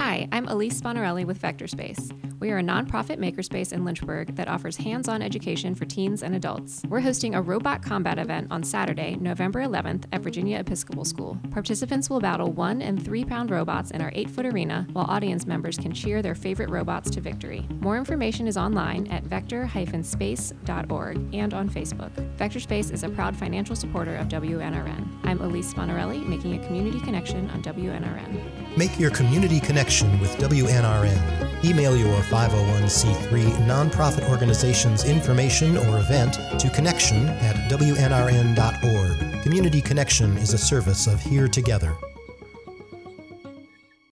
Hi, I'm Elise Sponarelli with VectorSpace. We are a nonprofit makerspace in Lynchburg that offers hands-on education for teens and adults. We're hosting a robot combat event on Saturday, November 11th at Virginia Episcopal School. Participants will battle 1- and 3-pound robots in our 8-foot arena, while audience members can cheer their favorite robots to victory. More information is online at vector-space.org and on Facebook. VectorSpace is a proud financial supporter of WNRN. I'm Elise Sponarelli, making a community connection on WNRN. Make your community connection with WNRN. Email your 501c3 nonprofit organization's information or event to connection@wnrn.org. Community Connection is a service of Here Together.